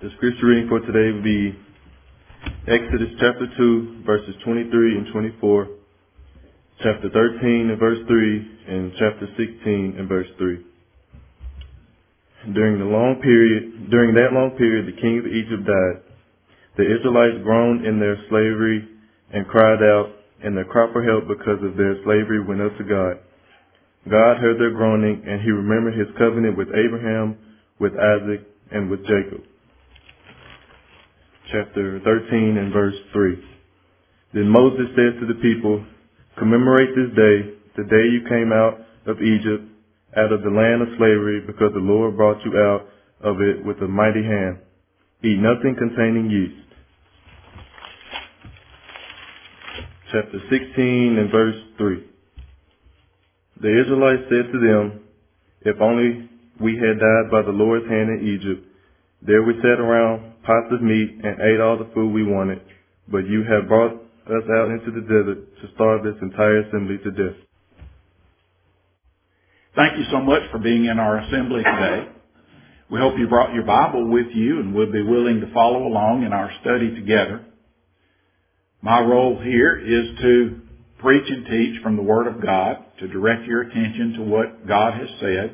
The scripture reading for today will be Exodus chapter 2, verses 23 and 24, chapter 13 and verse 3, and chapter 16 and verse 3. During that long period, the king of Egypt died. The Israelites groaned in their slavery and cried out, and their cry for help because of their slavery went up to God. God heard their groaning, and he remembered his covenant with Abraham, with Isaac, and with Jacob. Chapter 13 and verse 3. Then Moses said to the people, "Commemorate this day, the day you came out of Egypt, out of the land of slavery, because the Lord brought you out of it with a mighty hand. Eat nothing containing yeast." Chapter 16 and verse 3. The Israelites said to them, "If only we had died by the Lord's hand in Egypt. There we sat around pots of meat and ate all the food we wanted, but you have brought us out into the desert to starve this entire assembly to death." Thank you so much for being in our assembly today. We hope you brought your Bible with you and will be willing to follow along in our study together. My role here is to preach and teach from the Word of God, to direct your attention to what God has said.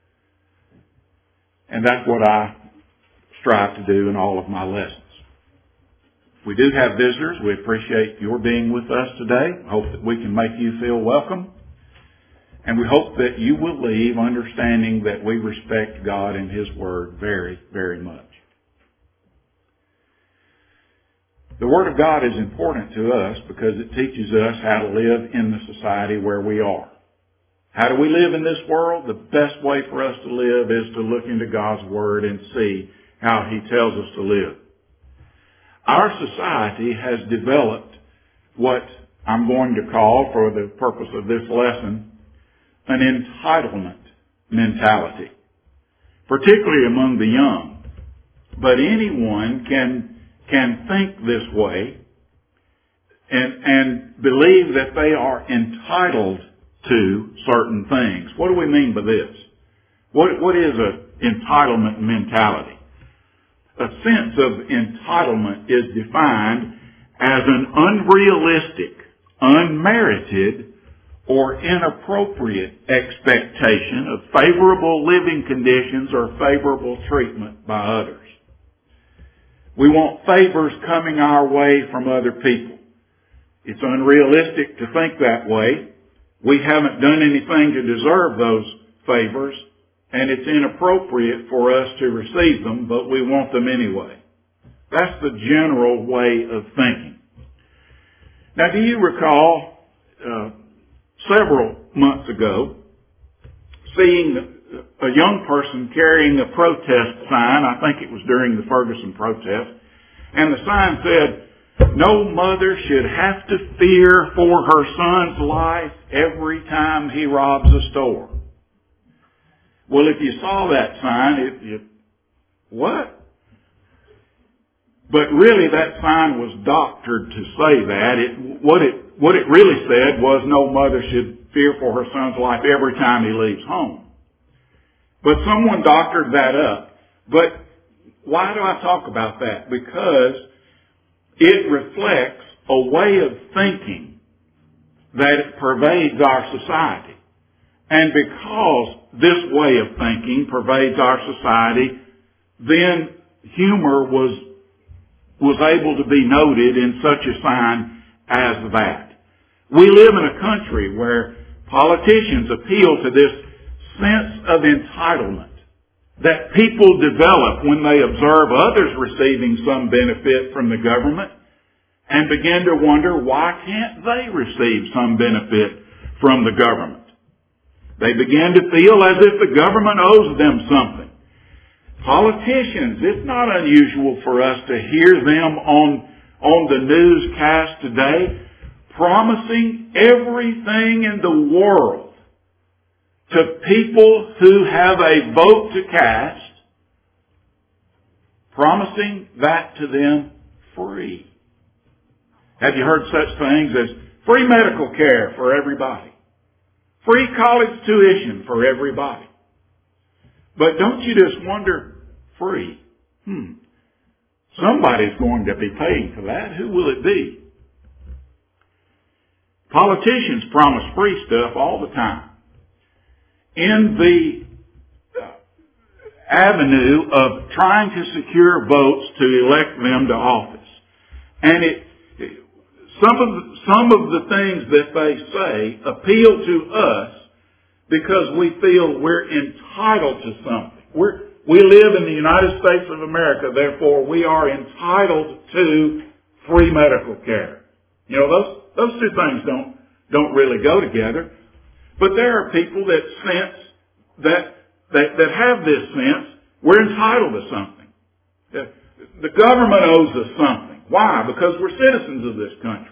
And that's what I strive to do in all of my lessons. We do have visitors. We appreciate your being with us today. I hope that we can make you feel welcome. And we hope that you will leave understanding that we respect God and His Word very, very much. The Word of God is important to us because it teaches us how to live in the society where we are. How do we live in this world? The best way for us to live is to look into God's Word and see how He tells us to live. Our society has developed what I'm going to call, for the purpose of this lesson, an entitlement mentality, particularly among the young. But anyone can think this way and believe that they are entitled to certain things. What do we mean by this? What is an entitlement mentality? A sense of entitlement is defined as an unrealistic, unmerited, or inappropriate expectation of favorable living conditions or favorable treatment by others. We want favors coming our way from other people. It's unrealistic to think that way. We haven't done anything to deserve those favors, and it's inappropriate for us to receive them, but we want them anyway. That's the general way of thinking. Now, do you recall several months ago seeing a young person carrying a protest sign? I think it was during the Ferguson protest. And the sign said, "No mother should have to fear for her son's life every time he robs a store." Well, if you saw that sign, what? But really that sign was doctored to say that. What it really said was no mother should fear for her son's life every time he leaves home. But someone doctored that up. But why do I talk about that? Because it reflects a way of thinking that pervades our society. And because this way of thinking pervades our society, then humor was able to be noted in such a sign as that. We live in a country where politicians appeal to this sense of entitlement that people develop when they observe others receiving some benefit from the government and begin to wonder, why can't they receive some benefit from the government? They begin to feel as if the government owes them something. Politicians, it's not unusual for us to hear them on the newscast today promising everything in the world to people who have a vote to cast, promising that to them free. Have you heard such things as free medical care for everybody? Free college tuition for everybody? But don't you just wonder, free? somebody's going to be paying for that. Who will it be? Politicians promise free stuff all the time. In the avenue of trying to secure votes to elect them to office. And some of the things that they say appeal to us because we feel we're entitled to something. We live in the United States of America, therefore we are entitled to free medical care. You know, those two things don't really go together. But there are people that sense that have this sense, we're entitled to something. The government owes us something. Why? Because we're citizens of this country.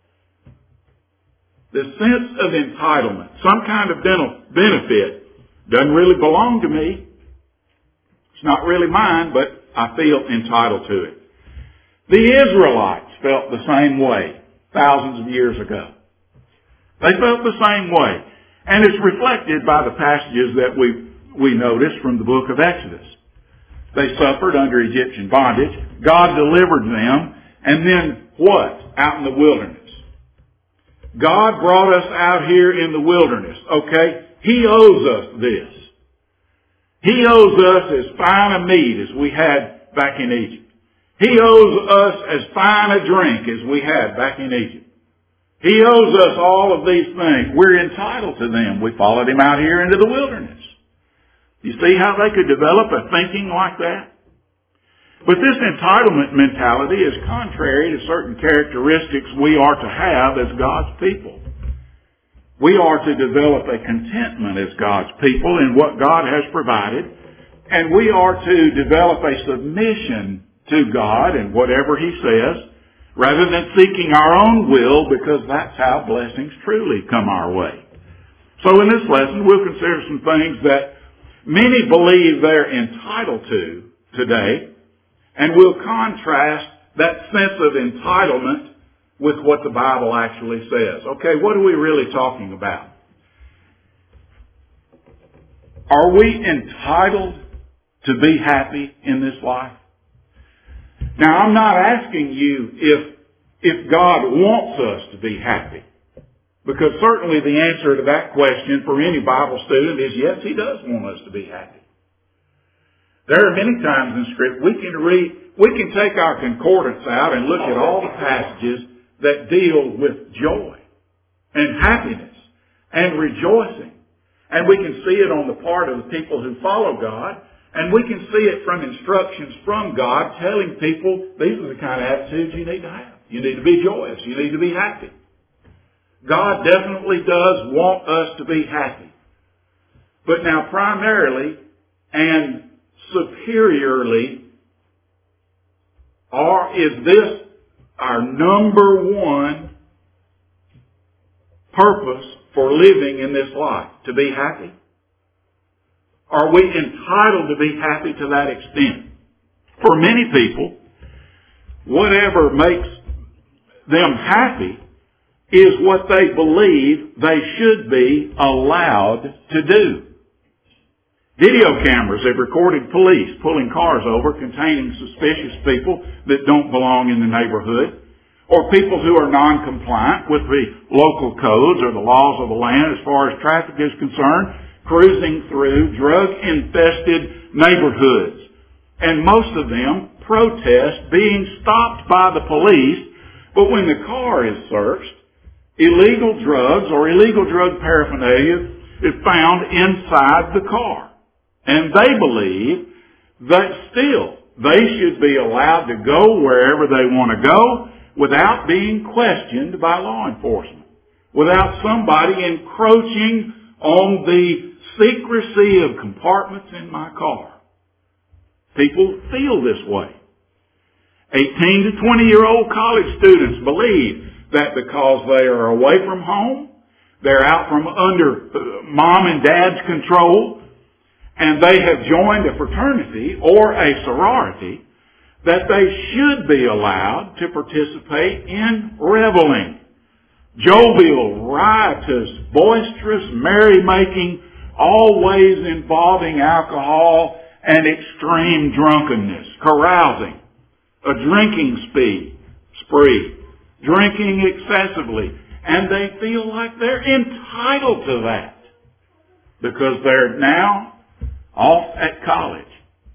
The sense of entitlement, some kind of benefit, doesn't really belong to me. It's not really mine, but I feel entitled to it. The Israelites felt the same way thousands of years ago. They felt the same way. And it's reflected by the passages that we notice from the book of Exodus. They suffered under Egyptian bondage. God delivered them. And then what? Out in the wilderness. God brought us out here in the wilderness. Okay? He owes us this. He owes us as fine a meat as we had back in Egypt. He owes us as fine a drink as we had back in Egypt. He owes us all of these things. We're entitled to them. We followed him out here into the wilderness. You see how they could develop a thinking like that? But this entitlement mentality is contrary to certain characteristics we are to have as God's people. We are to develop a contentment as God's people in what God has provided, and we are to develop a submission to God in whatever He says, rather than seeking our own will, because that's how blessings truly come our way. So in this lesson, we'll consider some things that many believe they're entitled to today, and we'll contrast that sense of entitlement with what the Bible actually says. Okay, what are we really talking about? Are we entitled to be happy in this life? Now, I'm not asking you if God wants us to be happy, because certainly the answer to that question for any Bible student is yes, He does want us to be happy. There are many times in Scripture we can take our concordance out and look at all the passages that deal with joy and happiness and rejoicing. And we can see it on the part of the people who follow God, and we can see it from instructions from God telling people these are the kind of attitudes you need to have. You need to be joyous. You need to be happy. God definitely does want us to be happy. But now primarily and superiorly, is this our number one purpose for living in this life? To be happy? Are we entitled to be happy to that extent? For many people, whatever makes them happy is what they believe they should be allowed to do. Video cameras have recorded police pulling cars over containing suspicious people that don't belong in the neighborhood, or people who are non-compliant with the local codes or the laws of the land as far as traffic is concerned, cruising through drug-infested neighborhoods. And most of them protest being stopped by the police, but when the car is searched, illegal drugs or illegal drug paraphernalia is found inside the car. And they believe that still they should be allowed to go wherever they want to go without being questioned by law enforcement, without somebody encroaching on the secrecy of compartments in my car. People feel this way. 18 to 20-year-old college students believe that because they are away from home, they're out from under mom and dad's control, and they have joined a fraternity or a sorority, that they should be allowed to participate in reveling. Jovial, riotous, boisterous, merrymaking, always involving alcohol and extreme drunkenness, carousing. a drinking spree, drinking excessively, and they feel like they're entitled to that because they're now off at college.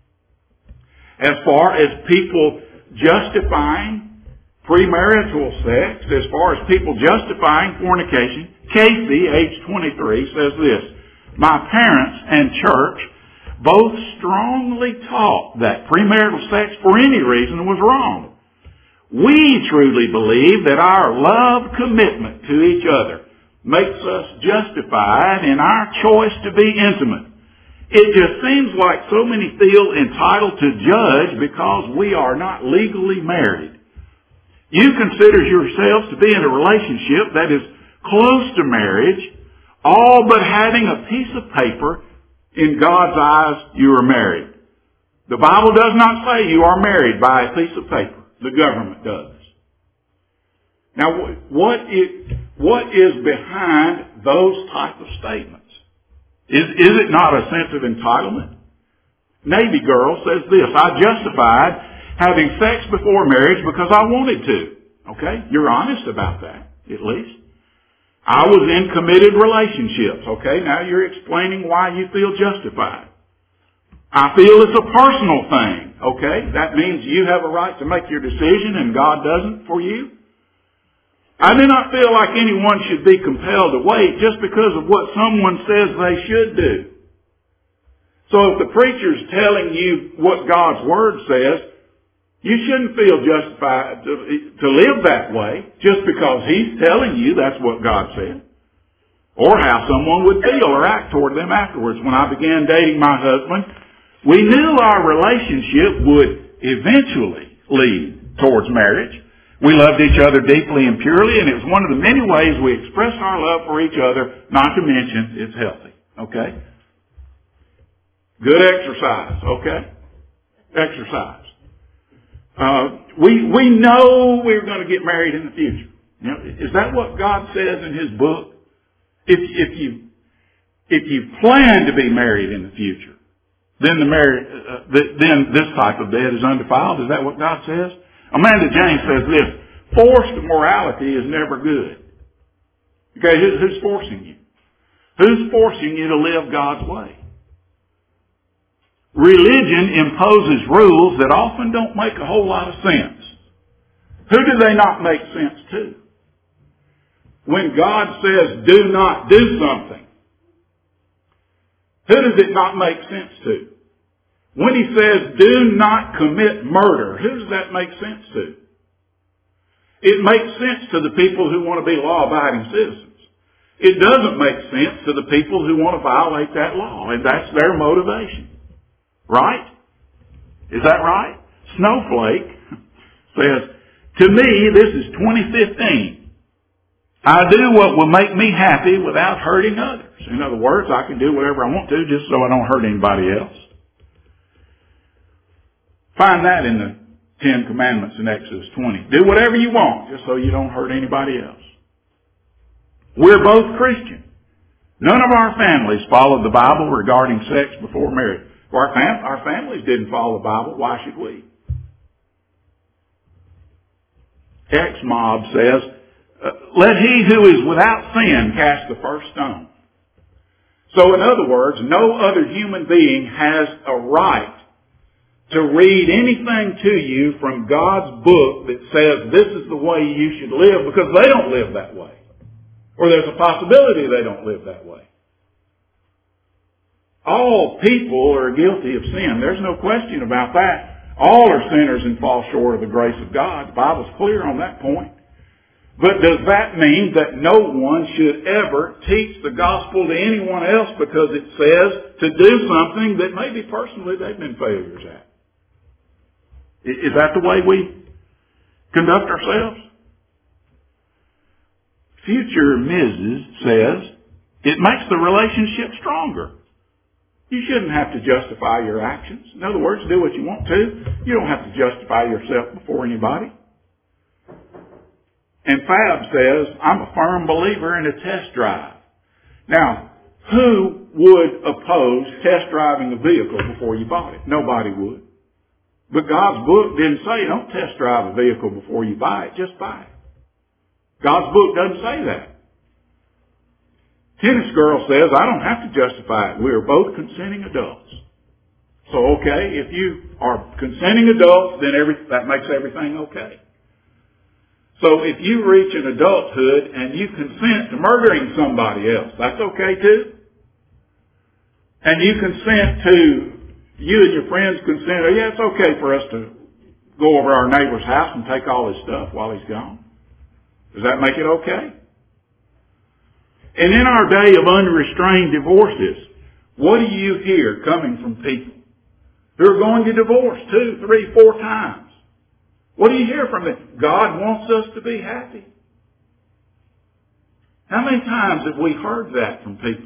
As far as people justifying premarital sex, as far as people justifying fornication, Casey, age 23, says this: "My parents and church both strongly taught that premarital sex for any reason was wrong. We truly believe that our love commitment to each other makes us justified in our choice to be intimate. It just seems like so many feel entitled to judge because we are not legally married. You consider yourselves to be in a relationship that is close to marriage, all but having a piece of paper. In God's eyes, you are married. The Bible does not say you are married by a piece of paper. The government does." Now, what is behind those type of statements? Is it not a sense of entitlement? Navy girl says this: "I justified having sex before marriage because I wanted to." Okay? You're honest about that, at least. "I was in committed relationships." Okay, now you're explaining why you feel justified. "I feel it's a personal thing." Okay, that means you have a right to make your decision and God doesn't for you. "I do not feel like anyone should be compelled to wait just because of what someone says they should do." So if the preacher's telling you what God's Word says, you shouldn't feel justified to live that way just because he's telling you that's what God said. Or how someone would feel or act toward them afterwards. When I began dating my husband, we knew our relationship would eventually lead towards marriage. We loved each other deeply and purely, and it was one of the many ways we expressed our love for each other, not to mention it's healthy. Okay? Good exercise. Okay? Exercise. We know we're going to get married in the future. You know, is that what God says in His book? If you plan to be married in the future, then then this type of bed is undefiled. Is that what God says? Amanda James says this: "Forced morality is never good." Okay, who's forcing you? Who's forcing you to live God's way? Religion imposes rules that often don't make a whole lot of sense. Who do they not make sense to? When God says, "Do not do something," who does it not make sense to? When He says, "Do not commit murder," who does that make sense to? It makes sense to the people who want to be law-abiding citizens. It doesn't make sense to the people who want to violate that law, and that's their motivation. Right? Is that right? Snowflake says, "To me, this is 2015. I do what will make me happy without hurting others." In other words, I can do whatever I want to just so I don't hurt anybody else. Find that in the 10 Commandments in Exodus 20. Do whatever you want just so you don't hurt anybody else. We're both Christian. None of our families followed the Bible regarding sex before marriage. Our families didn't follow the Bible. Why should we? X-Mob says, "Let he who is without sin cast the first stone." So in other words, no other human being has a right to read anything to you from God's book that says this is the way you should live, because they don't live that way. Or there's a possibility they don't live that way. All people are guilty of sin. There's no question about that. All are sinners and fall short of the grace of God. The Bible's clear on that point. But does that mean that no one should ever teach the gospel to anyone else because it says to do something that maybe personally they've been failures at? Is that the way we conduct ourselves? Future Mrs. says, "It makes the relationship stronger." You shouldn't have to justify your actions. In other words, do what you want to. You don't have to justify yourself before anybody. And Fab says, "I'm a firm believer in a test drive." Now, who would oppose test driving a vehicle before you bought it? Nobody would. But God's book didn't say, don't test drive a vehicle before you buy it. Just buy it. God's book doesn't say that. Tennis girl says, I don't have to justify it. We are both consenting adults. So, okay, if you are consenting adults, then that makes everything okay. So if you reach an adulthood and you consent to murdering somebody else, that's okay too? And you consent to, you and your friends consent, oh yeah, it's okay for us to go over our neighbor's house and take all his stuff while he's gone. Does that make it okay? And in our day of unrestrained divorces, what do you hear coming from people who are going to divorce 2, 3, 4 times? What do you hear from them? God wants us to be happy. How many times have we heard that from people?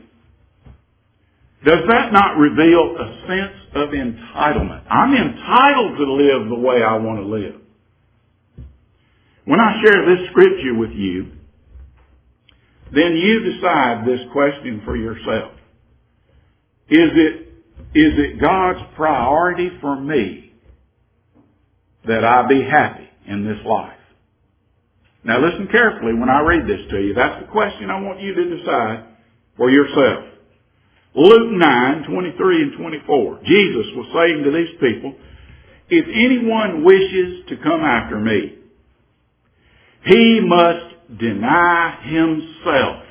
Does that not reveal a sense of entitlement? I'm entitled to live the way I want to live. When I share this scripture with you, then you decide this question for yourself. Is it God's priority for me that I be happy in this life? Now listen carefully when I read this to you. That's the question I want you to decide for yourself. Luke 9:23 and 24. Jesus was saying to these people, if anyone wishes to come after me, he must deny himself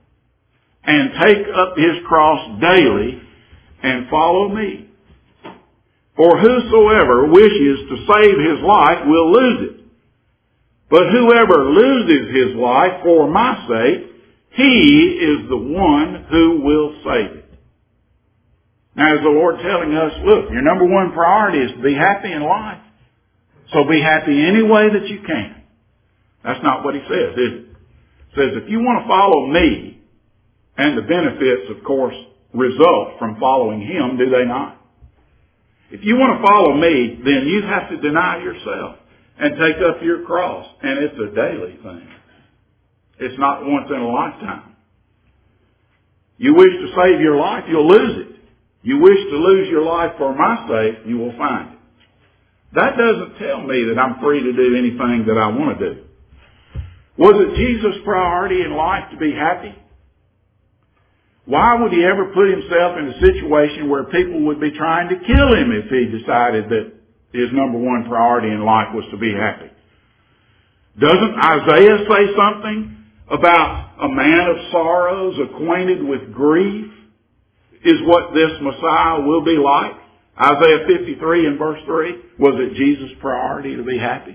and take up his cross daily and follow me. For whosoever wishes to save his life will lose it. But whoever loses his life for my sake, he is the one who will save it. Now is the Lord telling us, look, your number one priority is to be happy in life. So be happy any way that you can. That's not what he says, is it? It says if you want to follow me, and the benefits, of course, result from following him, do they not? If you want to follow me, then you have to deny yourself and take up your cross. And it's a daily thing. It's not once in a lifetime. You wish to save your life, you'll lose it. You wish to lose your life for my sake, you will find it. That doesn't tell me that I'm free to do anything that I want to do. Was it Jesus' priority in life to be happy? Why would he ever put himself in a situation where people would be trying to kill him if he decided that his number one priority in life was to be happy? Doesn't Isaiah say something about a man of sorrows, acquainted with grief, is what this Messiah will be like? Isaiah 53 and verse 3, was it Jesus' priority to be happy?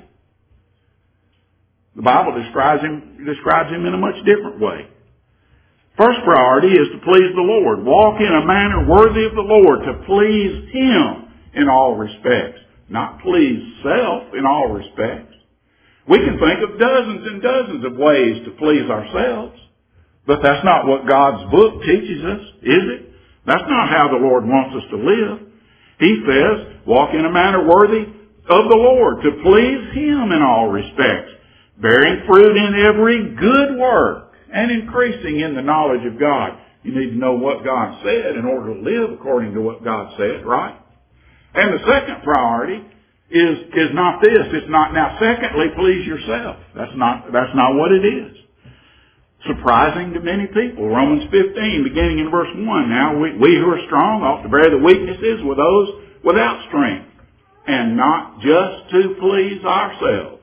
The Bible describes him in a much different way. First priority is to please the Lord. Walk in a manner worthy of the Lord, to please him in all respects. Not please self in all respects. We can think of dozens and dozens of ways to please ourselves. But that's not what God's book teaches us, is it? That's not how the Lord wants us to live. He says, walk in a manner worthy of the Lord, to please him in all respects, bearing fruit in every good work, and increasing in the knowledge of God. You need to know what God said in order to live according to what God said, right? And the second priority is not this. It's not, now secondly, please yourself. That's not what it is. Surprising to many people. Romans 15, beginning in verse 1. Now we who are strong ought to bear the weaknesses with those without strength, and not just to please ourselves.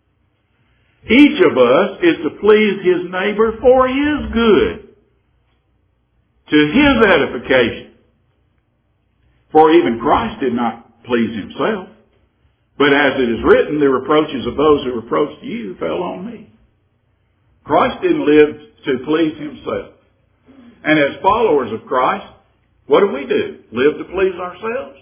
Each of us is to please his neighbor for his good, to his edification. For even Christ did not please himself, but as it is written, the reproaches of those who reproached you fell on me. Christ didn't live to please himself. And as followers of Christ, what do? Live to please ourselves?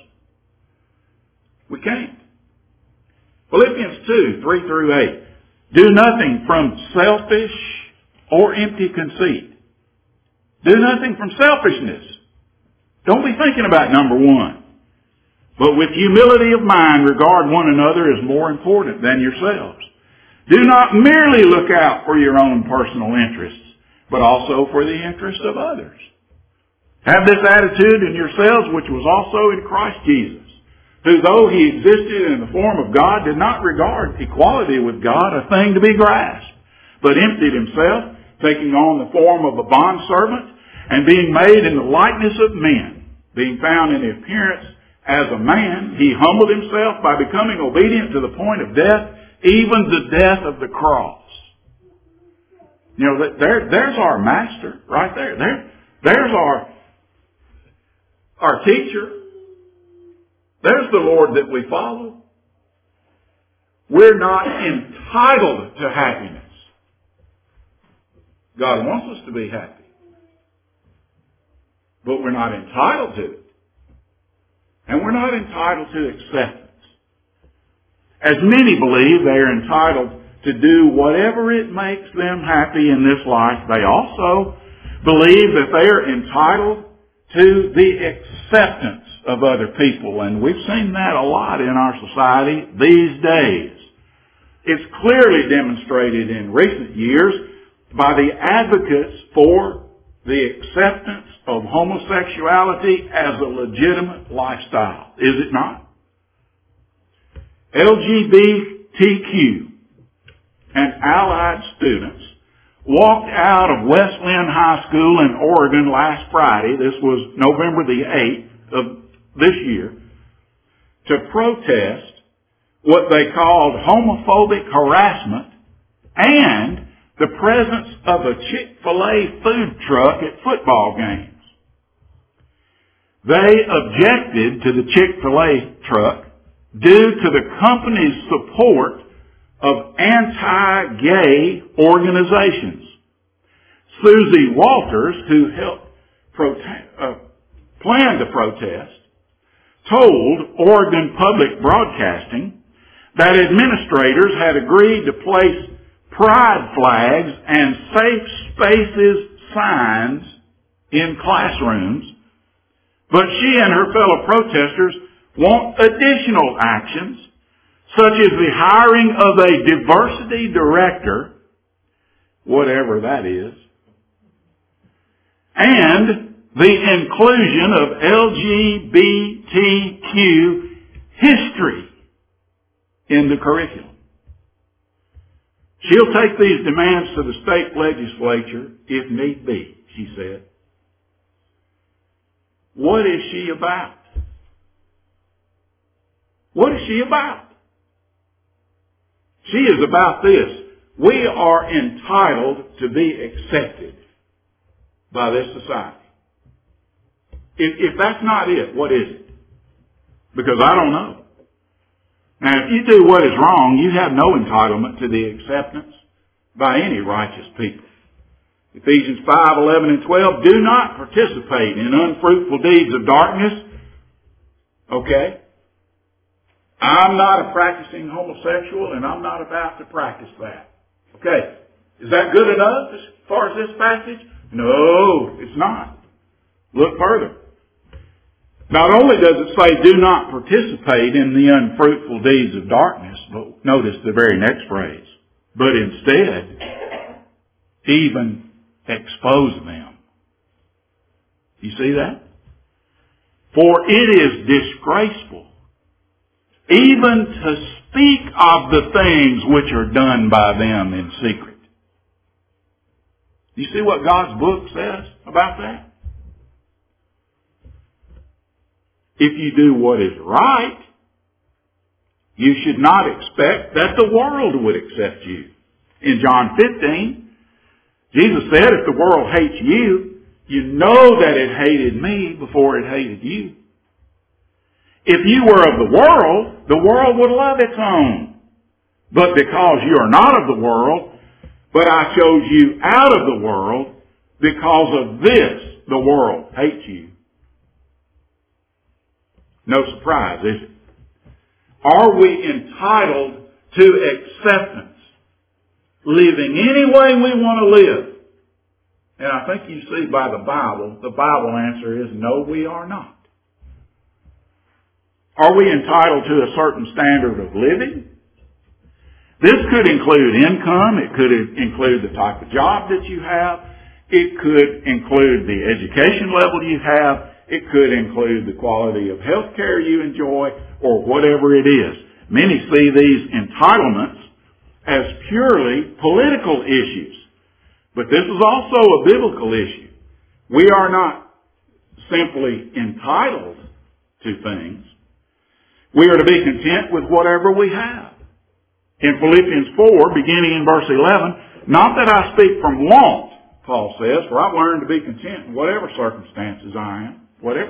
We can't. Philippians 2, 3 through 8. Do nothing from selfish or empty conceit. Do nothing from selfishness. Don't be thinking about number one. But with humility of mind, regard one another as more important than yourselves. Do not merely look out for your own personal interests, but also for the interests of others. Have this attitude in yourselves, which was also in Christ Jesus, who, though he existed in the form of God, did not regard equality with God a thing to be grasped, but emptied himself, taking on the form of a bondservant, and being made in the likeness of men, being found in the appearance as a man, he humbled himself by becoming obedient to the point of death, even the death of the cross. You know, there's our master right there. There's our teacher. There's the Lord that we follow. We're not entitled to happiness. God wants us to be happy. But we're not entitled to it. And we're not entitled to acceptance. As many believe they are entitled to do whatever it makes them happy in this life, they also believe that they are entitled to the acceptance of other people. And we've seen that a lot in our society these days. It's clearly demonstrated in recent years by the advocates for the acceptance of homosexuality as a legitimate lifestyle. Is it not? LGBTQ and allied students walked out of Wesleyan High School in Oregon last Friday, this was November the 8th of this year, to protest what they called homophobic harassment and the presence of a Chick-fil-A food truck at football games. They objected to the Chick-fil-A truck due to the company's support of anti-gay organizations. Susie Walters, who helped plan the protest, told Oregon Public Broadcasting that administrators had agreed to place pride flags and safe spaces signs in classrooms, but she and her fellow protesters want additional actions, such as the hiring of a diversity director, whatever that is, and the inclusion of LGBTQ history in the curriculum. She'll take these demands to the state legislature if need be, she said. What is she about? What is she about? She is about this. We are entitled to be accepted by this society. If that's not it, what is it? Because I don't know. Now, if you do what is wrong, you have no entitlement to the acceptance by any righteous people. Ephesians 5:11 and 12, do not participate in unfruitful deeds of darkness. Okay? I'm not a practicing homosexual, and I'm not about to practice that. Okay. Is that good enough as far as this passage? No, it's not. Look further. Not only does it say do not participate in the unfruitful deeds of darkness, but notice the very next phrase, but instead, even expose them. You see that? For it is disgraceful even to speak of the things which are done by them in secret. You see what God's book says about that? If you do what is right, you should not expect that the world would accept you. In John 15, Jesus said, if the world hates you, you know that it hated me before it hated you. If you were of the world would love its own. But because you are not of the world, but I chose you out of the world, because of this, the world hates you. No surprise, is it? Are we entitled to acceptance? Living any way we want to live? And I think you see by the Bible answer is no, we are not. Are we entitled to a certain standard of living? This could include income. It could include the type of job that you have. It could include the education level you have. It could include the quality of health care you enjoy or whatever it is. Many see these entitlements as purely political issues. But this is also a biblical issue. We are not simply entitled to things. We are to be content with whatever we have. In Philippians 4, beginning in verse 11, not that I speak from want, Paul says, for I've learned to be content in whatever circumstances I am.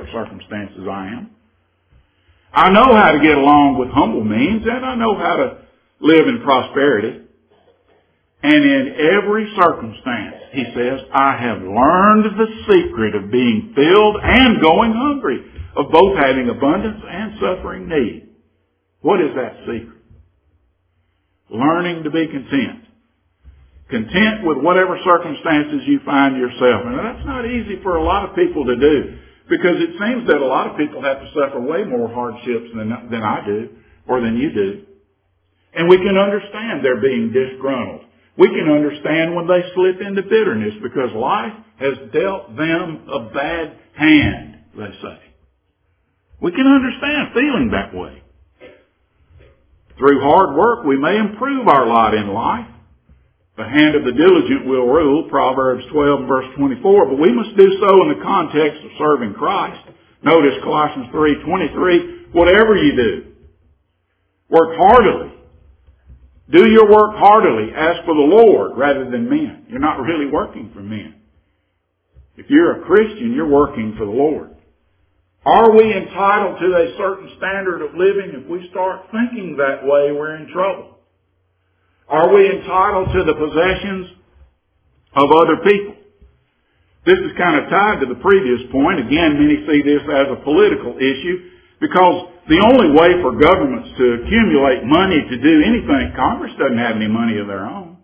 I know how to get along with humble means, and I know how to live in prosperity. And in every circumstance, he says, I have learned the secret of being filled and going hungry, of both having abundance and suffering need. What is that secret? Learning to be content. Content with whatever circumstances you find yourself. And that's not easy for a lot of people to do, because it seems that a lot of people have to suffer way more hardships than I do, or than you do. And we can understand their being disgruntled. We can understand when they slip into bitterness, because life has dealt them a bad hand, they say. We can understand feeling that way. Through hard work, we may improve our lot in life. The hand of the diligent will rule, Proverbs 12 and verse 24, but we must do so in the context of serving Christ. Notice Colossians 3:23, whatever you do, work heartily. Do your work heartily as for the Lord rather than men. You're not really working for men. If you're a Christian, you're working for the Lord. Are we entitled to a certain standard of living? If we start thinking that way, we're in trouble. Are we entitled to the possessions of other people? This is kind of tied to the previous point. Again, many see this as a political issue, because the only way for governments to accumulate money to do anything, Congress doesn't have any money of their own.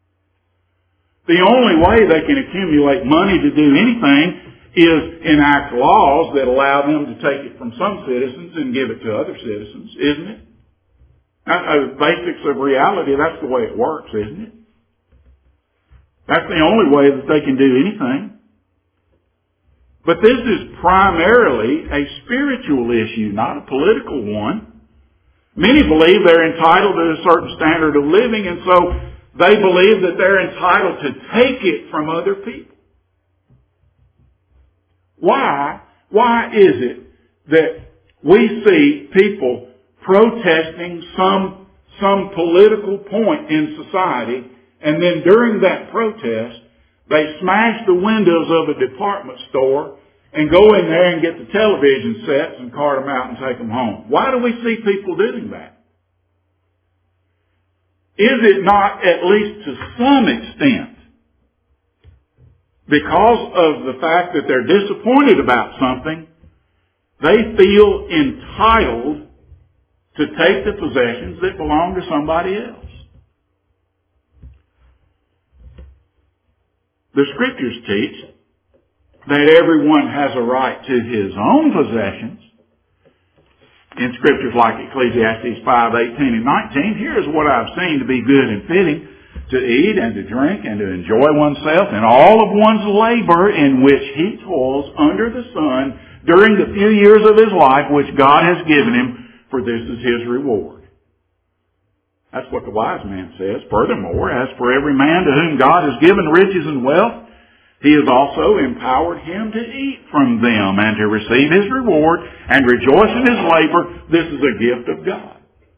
The only way they can accumulate money to do anything is enact laws that allow them to take it from some citizens and give it to other citizens, isn't it? The basics of reality, that's the way it works, isn't it? That's the only way that they can do anything. But this is primarily a spiritual issue, not a political one. Many believe they're entitled to a certain standard of living, and so they believe that they're entitled to take it from other people. Why is it that we see people protesting some political point in society, and then during that protest, they smash the windows of a department store and go in there and get the television sets and cart them out and take them home? Why do we see people doing that? Is it not, at least to some extent, because of the fact that they're disappointed about something, they feel entitled to take the possessions that belong to somebody else? The Scriptures teach that everyone has a right to his own possessions. In Scriptures like Ecclesiastes 5:18 and 19, here's what I've seen to be good and fitting, to eat and to drink and to enjoy oneself and all of one's labor in which he toils under the sun during the few years of his life which God has given him, for this is his reward. That's what the wise man says. Furthermore, as for every man to whom God has given riches and wealth, he has also empowered him to eat from them and to receive his reward and rejoice in his labor. This is a gift of God.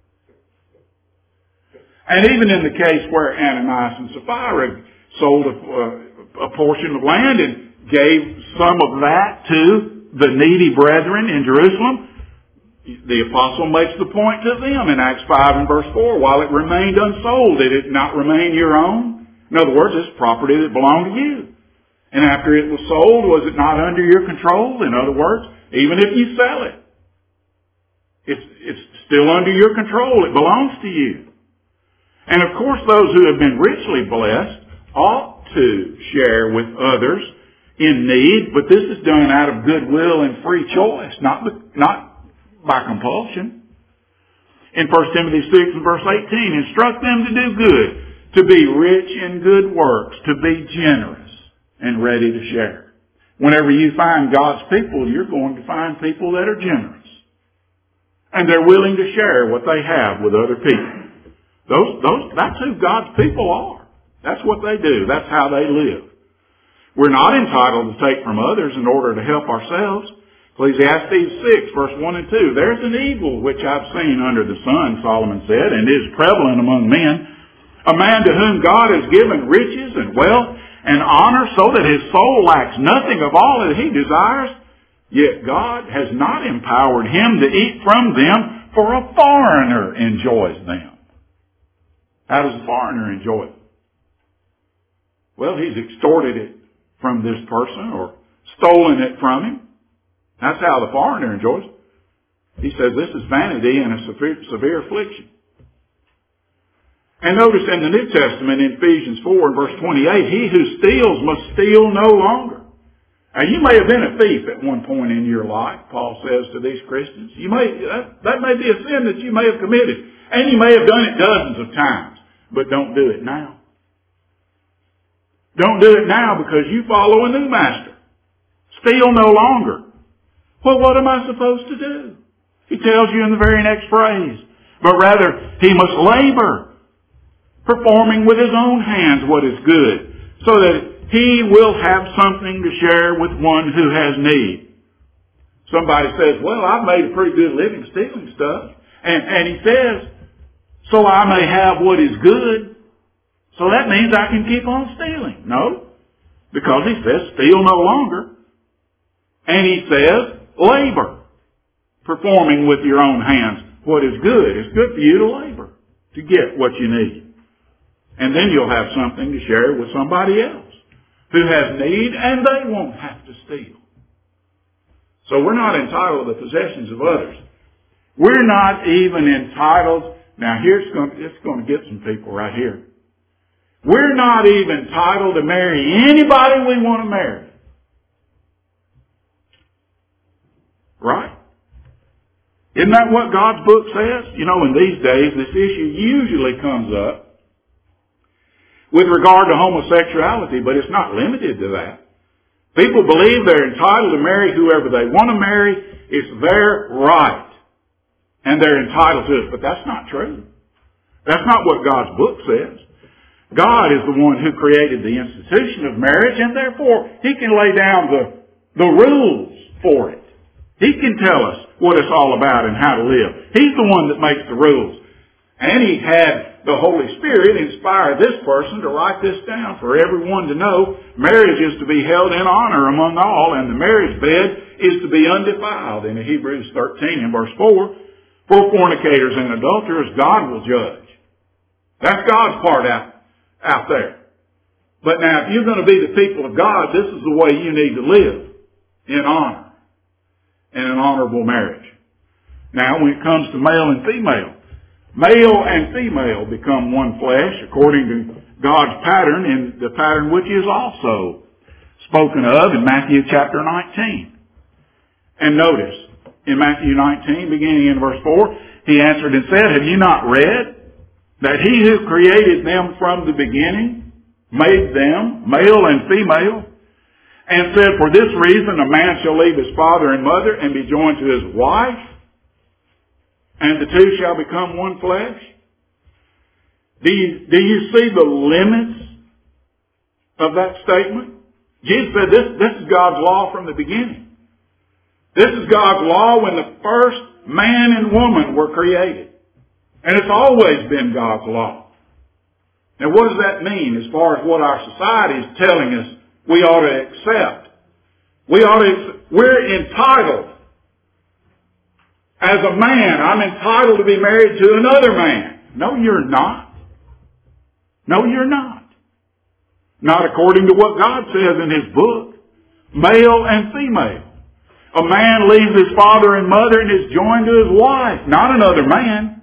And even in the case where Ananias and Sapphira sold a portion of land and gave some of that to the needy brethren in Jerusalem, the apostle makes the point to them in Acts 5 and verse 4, while it remained unsold, did it not remain your own? In other words, it's property that belonged to you. And after it was sold, was it not under your control? In other words, even if you sell it, it's still under your control. It belongs to you. And of course, those who have been richly blessed ought to share with others in need, but this is done out of goodwill and free choice, not by compulsion. In 1 Timothy 6 and verse 18, instruct them to do good, to be rich in good works, to be generous and ready to share. Whenever you find God's people, you're going to find people that are generous. And they're willing to share what they have with other people. That's who God's people are. That's what they do. That's how they live. We're not entitled to take from others in order to help ourselves. Ecclesiastes 6, verse 1 and 2. There's an evil which I've seen under the sun, Solomon said, and is prevalent among men. A man to whom God has given riches and wealth and honor so that his soul lacks nothing of all that he desires. Yet God has not empowered him to eat from them, for a foreigner enjoys them. How does a foreigner enjoy it? Well, he's extorted it from this person or stolen it from him. That's how the foreigner enjoys it. He says this is vanity and a severe affliction. And notice in the New Testament in Ephesians 4 and verse 28, he who steals must steal no longer. Now you may have been a thief at one point in your life, Paul says to these Christians. That may be a sin that you may have committed. And you may have done it dozens of times. But don't do it now. Don't do it now because you follow a new master. Steal no longer. Well, what am I supposed to do? He tells you in the very next phrase. But rather, he must labor, performing with his own hands what is good, so that he will have something to share with one who has need. Somebody says, well, I've made a pretty good living stealing stuff. And he says, so I may have what is good. So that means I can keep on stealing. No, because he says steal no longer. And he says labor, performing with your own hands what is good. It's good for you to labor to get what you need. And then you'll have something to share with somebody else who has need and they won't have to steal. So we're not entitled to the possessions of others. We're not even entitled. Now it's going to get some people right here. We're not even entitled to marry anybody we want to marry. Right? Isn't that what God's book says? You know, in these days, this issue usually comes up with regard to homosexuality, but it's not limited to that. People believe they're entitled to marry whoever they want to marry. It's their right. And they're entitled to it. But that's not true. That's not what God's book says. God is the one who created the institution of marriage, and therefore He can lay down the rules for it. He can tell us what it's all about and how to live. He's the one that makes the rules. And He had the Holy Spirit inspire this person to write this down for everyone to know. Marriage is to be held in honor among all, and the marriage bed is to be undefiled. In Hebrews 13 and verse 4, for fornicators and adulterers, God will judge. That's God's part out there. But now, if you're going to be the people of God, this is the way you need to live in honor and an honorable marriage. Now, when it comes to male and female become one flesh according to God's pattern, and the pattern which is also spoken of in Matthew chapter 19. And notice, in Matthew 19, beginning in verse 4, He answered and said, have you not read that He who created them from the beginning made them, male and female, and said, for this reason a man shall leave his father and mother and be joined to his wife, and the two shall become one flesh? Do you see the limits of that statement? Jesus said this is God's law from the beginning. This is God's law when the first man and woman were created. And it's always been God's law. Now what does that mean as far as what our society is telling us we ought to accept? We're entitled. As a man, I'm entitled to be married to another man. No, you're not. No, you're not. Not according to what God says in His book. Male and female. A man leaves his father and mother and is joined to his wife, not another man.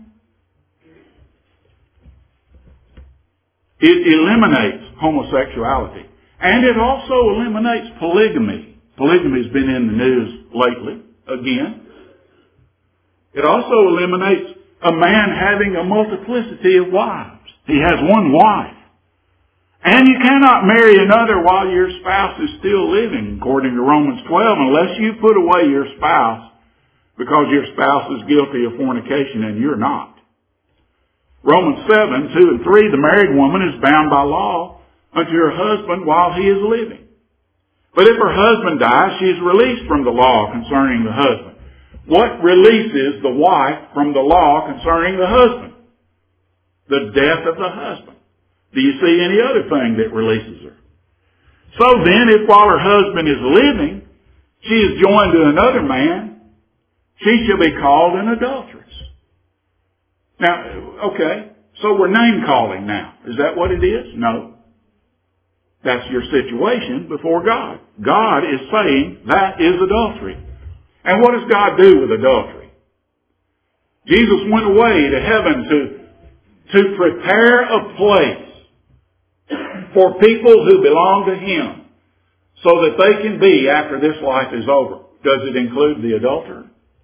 It eliminates homosexuality. And it also eliminates polygamy. Polygamy has been in the news lately, again. It also eliminates a man having a multiplicity of wives. He has one wife. And you cannot marry another while your spouse is still living, according to Romans 12, unless you put away your spouse because your spouse is guilty of fornication and you're not. Romans 7, 2 and 3, the married woman is bound by law unto her husband while he is living. But if her husband dies, she is released from the law concerning the husband. What releases the wife from the law concerning the husband? The death of the husband. Do you see any other thing that releases her? So then, if while her husband is living, she is joined to another man, she shall be called an adulteress. Now, okay, so we're name calling now. Is that what it is? No. That's your situation before God. God is saying that is adultery. And what does God do with adultery? Jesus went away to heaven to prepare a place for people who belong to Him so that they can be after this life is over. Does it include the adulterer?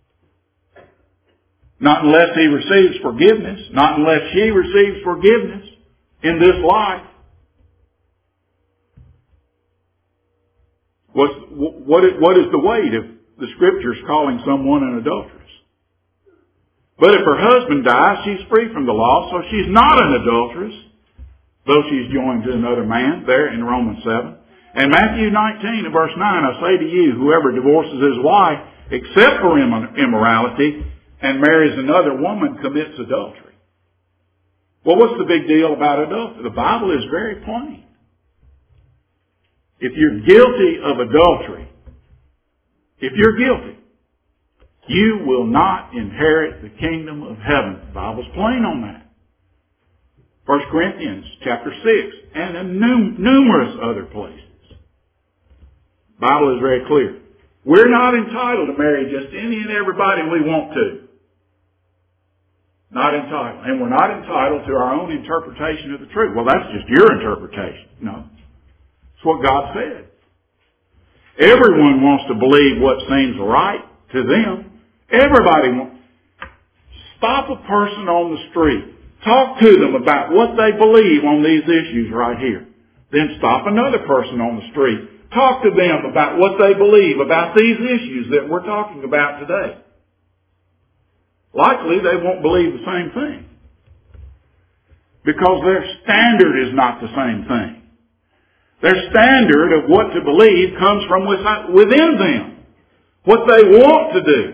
Not unless he receives forgiveness. Not unless she receives forgiveness in this life. What is the weight if the Scripture's calling someone an adulteress? But if her husband dies, she's free from the law, so she's not an adulteress, though she's joined to another man, there in Romans 7. And Matthew 19 and verse 9, I say to you, whoever divorces his wife, except for immorality, and marries another woman, commits adultery. Well, what's the big deal about adultery? The Bible is very plain. If you're guilty of adultery, if you're guilty, you will not inherit the kingdom of heaven. The Bible's plain on that. 1 Corinthians chapter 6 and in numerous other places. The Bible is very clear. We're not entitled to marry just any and everybody we want to. Not entitled. And we're not entitled to our own interpretation of the truth. Well, that's just your interpretation. No. It's what God said. Everyone wants to believe what seems right to them. Everybody wants. Stop a person on the street. Talk to them about what they believe on these issues right here. Then stop another person on the street. Talk to them about what they believe about these issues that we're talking about today. Likely they won't believe the same thing. Because their standard is not the same thing. Their standard of what to believe comes from within them. What they want to do.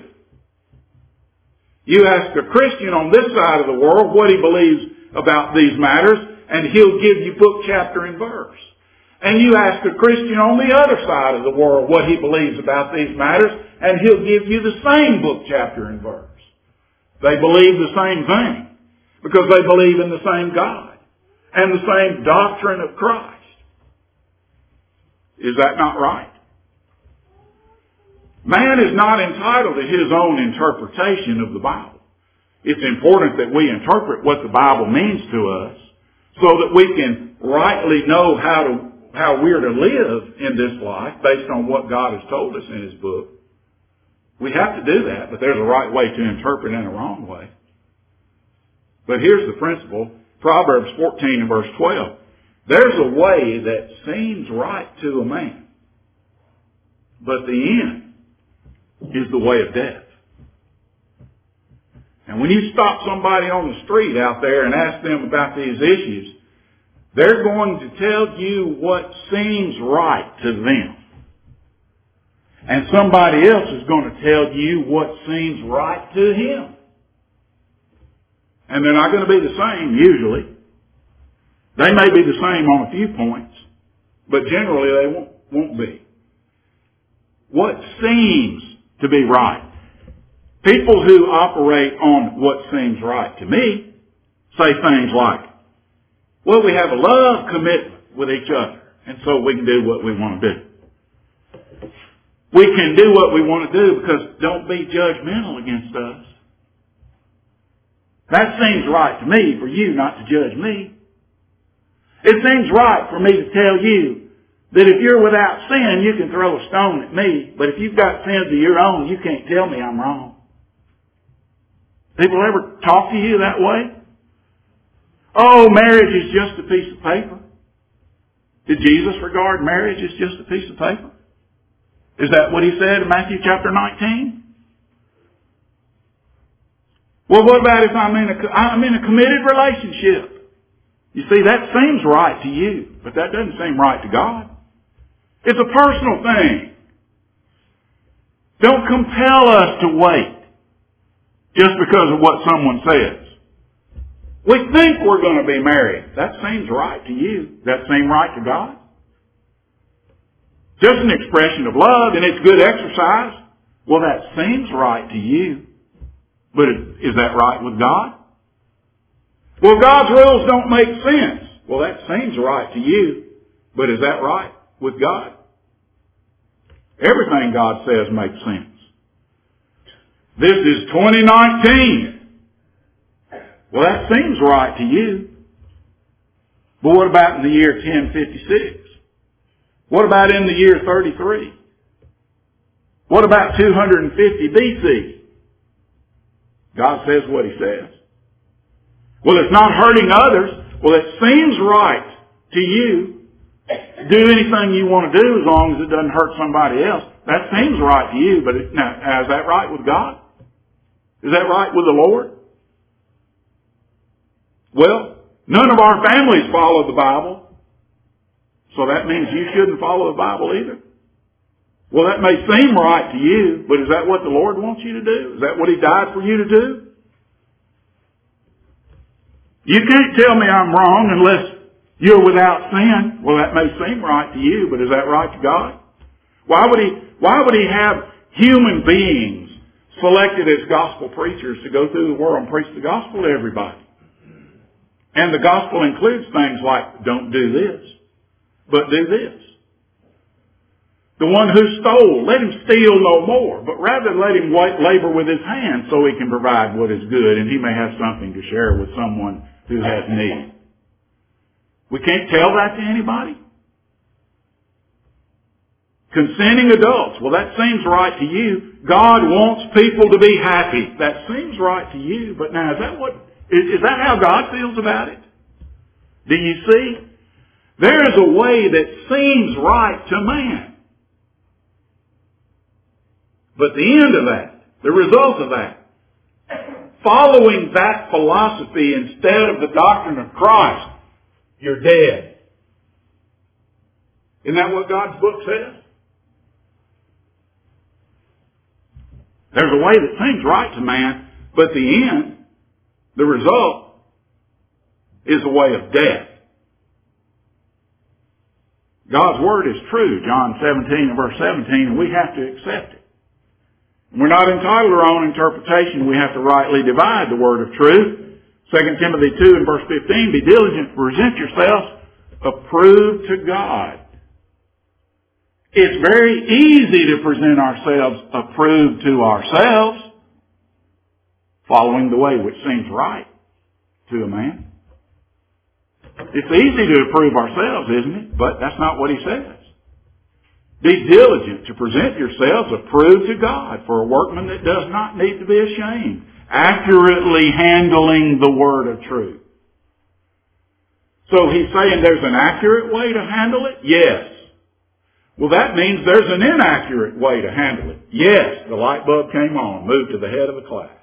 You ask a Christian on this side of the world what he believes about these matters, and he'll give you book, chapter, and verse. And you ask a Christian on the other side of the world what he believes about these matters, and he'll give you the same book, chapter, and verse. They believe the same thing because they believe in the same God and the same doctrine of Christ. Is that not right? Man is not entitled to his own interpretation of the Bible. It's important that we interpret what the Bible means to us so that we can rightly know how we're to live in this life based on what God has told us in His book. We have to do that, but there's a right way to interpret and a wrong way. But here's the principle. Proverbs 14 and verse 12. There's a way that seems right to a man, but the end is the way of death. And when you stop somebody on the street out there and ask them about these issues, they're going to tell you what seems right to them. And somebody else is going to tell you what seems right to him. And they're not going to be the same usually. They may be the same on a few points, but generally they won't be. What seems to be right. People who operate on what seems right to me say things like, well, we have a love commitment with each other, and so we can do what we want to do. We can do what we want to do because don't be judgmental against us. That seems right to me for you not to judge me. It seems right for me to tell you that if you're without sin, you can throw a stone at me, but if you've got sins of your own, you can't tell me I'm wrong. People ever talk to you that way? Oh, marriage is just a piece of paper. Did Jesus regard marriage as just a piece of paper? Is that what he said in Matthew chapter 19? Well, what about if I'm in a committed relationship? You see, that seems right to you, but that doesn't seem right to God. It's a personal thing. Don't compel us to wait just because of what someone says. We think we're going to be married. That seems right to you. Does that seem right to God? Just an expression of love, and it's good exercise. Well, that seems right to you. But is that right with God? Well, God's rules don't make sense. Well, that seems right to you. But is that right with God? Everything God says makes sense. This is 2019. Well, that seems right to you. But what about in the year 1056? What about in the year 33? What about 250 BC? God says what He says. Well, it's not hurting others. Well, it seems right to you. Do anything you want to do as long as it doesn't hurt somebody else. That seems right to you, but now, is that right with God? Is that right with the Lord? Well, none of our families follow the Bible, so that means you shouldn't follow the Bible either. Well, that may seem right to you, but is that what the Lord wants you to do? Is that what He died for you to do? You can't tell me I'm wrong unless you're without sin. Well, that may seem right to you, but is that right to God? Why would He have human beings selected as gospel preachers to go through the world and preach the gospel to everybody? And the gospel includes things like, don't do this, but do this. The one who stole, let him steal no more, but rather let him labor with his hands so he can provide what is good, and he may have something to share with someone who has need. We can't tell that to anybody. Consenting adults, well, that seems right to you. God wants people to be happy. That seems right to you, but now is that how God feels about it? Do you see? There is a way that seems right to man. But the end of that, the result of that, following that philosophy instead of the doctrine of Christ, you're dead. Isn't that what God's book says? There's a way that seems right to man, but the end, the result, is a way of death. God's Word is true, John 17 and verse 17, and we have to accept it. We're not entitled to our own interpretation. We have to rightly divide the Word of truth. 2 Timothy 2 and verse 15, be diligent to present yourselves approved to God. It's very easy to present ourselves approved to ourselves, following the way which seems right to a man. It's easy to approve ourselves, isn't it? But that's not what he says. Be diligent to present yourselves approved to God for a workman that does not need to be ashamed, accurately handling the word of truth. So he's saying there's an accurate way to handle it? Yes. Well, that means there's an inaccurate way to handle it. Yes, the light bulb came on, moved to the head of the class.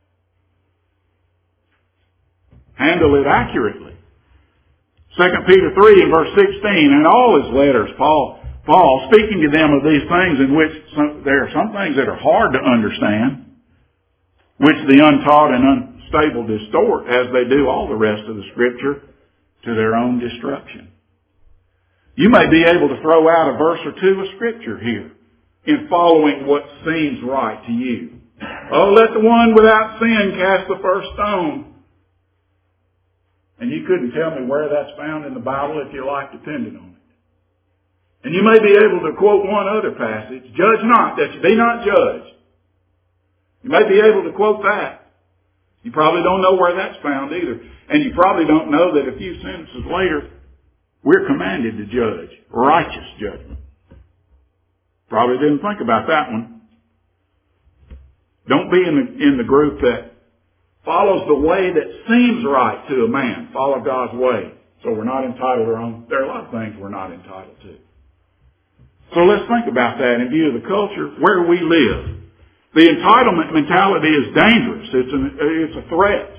Handle it accurately. 2 Peter 3 and verse 16, in all his letters, Paul speaking to them of these things in which there are some things that are hard to understand, which the untaught and unstable distort, as they do all the rest of the Scripture, to their own destruction. You may be able to throw out a verse or two of Scripture here in following what seems right to you. Oh, let the one without sin cast the first stone. And you couldn't tell me where that's found in the Bible if your life depended on it. And you may be able to quote one other passage, judge not that you be not judged. You may be able to quote that. You probably don't know where that's found either. And you probably don't know that a few sentences later, we're commanded to judge, righteous judgment. Probably didn't think about that one. Don't be in the group that follows the way that seems right to a man. Follow God's way. so we're not entitled to our own. There are a lot of things we're not entitled to. So let's think about that in view of the culture where we live. The entitlement mentality is dangerous. It's a threat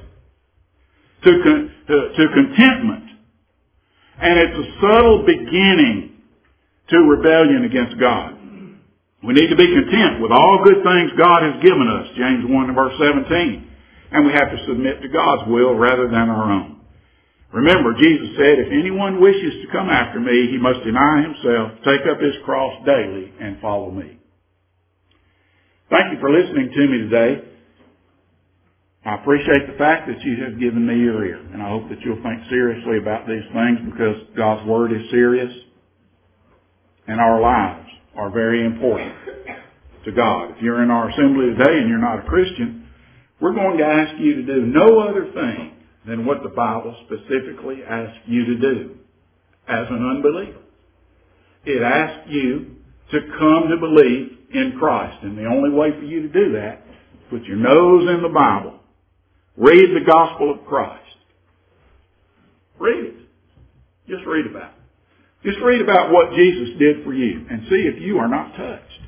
to contentment. And it's a subtle beginning to rebellion against God. We need to be content with all good things God has given us, James 1 verse 17. And we have to submit to God's will rather than our own. Remember, Jesus said, if anyone wishes to come after me, he must deny himself, take up his cross daily, and follow me. Thank you for listening to me today. I appreciate the fact that you have given me your ear, and I hope that you'll think seriously about these things because God's Word is serious, and our lives are very important to God. If you're in our assembly today and you're not a Christian, we're going to ask you to do no other thing than what the Bible specifically asks you to do as an unbeliever. It asks you to come to believe in Christ. And the only way for you to do that is put your nose in the Bible. Read the gospel of Christ. Read it. Just read about it. Just read about what Jesus did for you and see if you are not touched.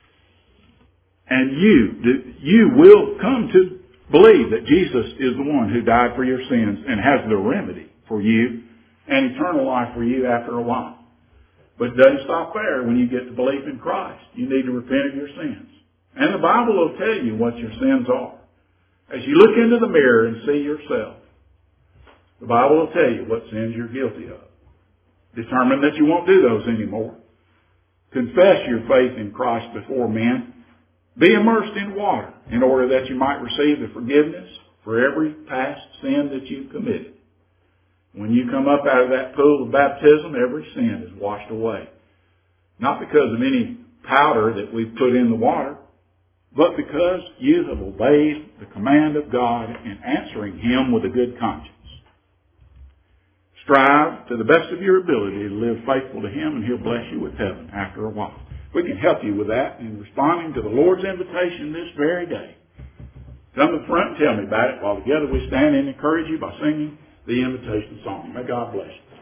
And you will come to believe that Jesus is the one who died for your sins and has the remedy for you and eternal life for you after a while. But it doesn't stop there when you get to believe in Christ. You need to repent of your sins. And the Bible will tell you what your sins are. As you look into the mirror and see yourself, the Bible will tell you what sins you're guilty of. Determine that you won't do those anymore. Confess your faith in Christ before men. Be immersed in water in order that you might receive the forgiveness for every past sin that you've committed. When you come up out of that pool of baptism, every sin is washed away. Not because of any powder that we've put in the water, but because you have obeyed the command of God in answering Him with a good conscience. Strive to the best of your ability to live faithful to Him, and He'll bless you with heaven after a while. We can help you with that in responding to the Lord's invitation this very day. Come to the front and tell me about it while together we stand and encourage you by singing the invitation song. May God bless you.